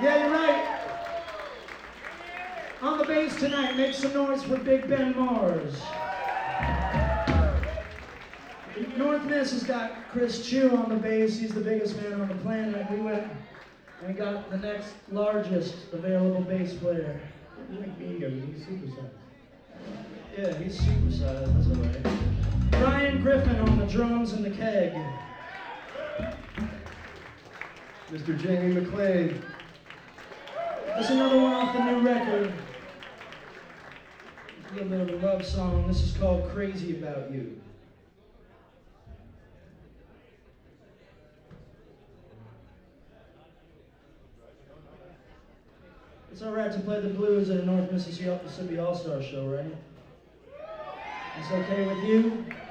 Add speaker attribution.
Speaker 1: Yeah, you're right. On the bass tonight, make some noise for Big Ben Mars. North Miss has got Chris Chu on the bass. He's the biggest man on the planet. We went and got the next largest available bass player.
Speaker 2: Like me, he's supersized.
Speaker 1: Yeah, he's supersized, that's all right. Brian Griffin on the drums and the keg.
Speaker 2: Mr. Jamie McClain.
Speaker 1: That's another one off the new record. A little bit of a love song. This is called Crazy About You. It's all right to play the blues at a North Mississippi All-Star show, right? It's okay with you?